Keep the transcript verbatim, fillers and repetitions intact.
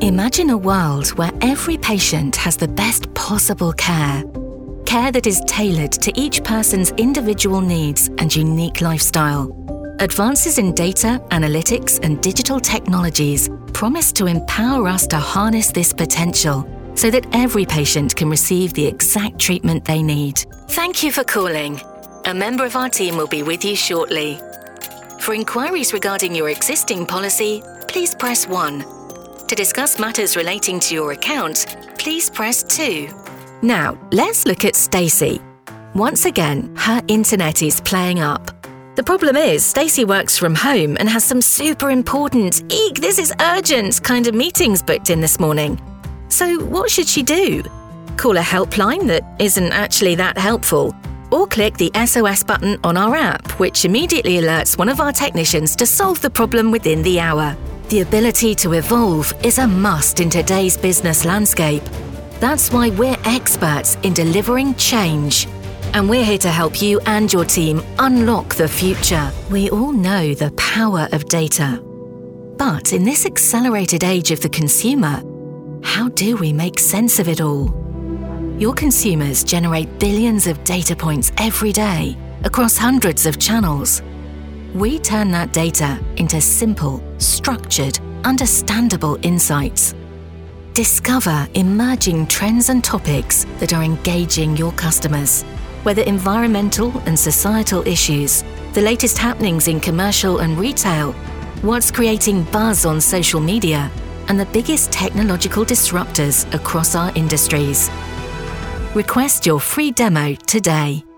Imagine a world where every patient has the best possible care. Care that is tailored to each person's individual needs and unique lifestyle. Advances in data, analytics, and digital technologies promise to empower us to harness this potential so that every patient can receive the exact treatment they need. Thank you for calling. A member of our team will be with you shortly. For inquiries regarding your existing policy, please press one. To discuss matters relating to your account, please press two. Now, let's look at Stacey. Once again, her internet is playing up. The problem is, Stacey works from home and has some super important, eek, this is urgent kind of meetings booked in this morning. So what should she do? Call a helpline that isn't actually that helpful, or click the S O S button on our app, which immediately alerts one of our technicians to solve the problem within the hour. The ability to evolve is a must in today's business landscape. That's why we're experts in delivering change. And we're here to help you and your team unlock the future. We all know the power of data. But in this accelerated age of the consumer, how do we make sense of it all? Your consumers generate billions of data points every day across hundreds of channels. We turn that data into simple, structured, understandable insights. Discover emerging trends and topics that are engaging your customers, whether environmental and societal issues, the latest happenings in commercial and retail, what's creating buzz on social media, and the biggest technological disruptors across our industries. Request your free demo today.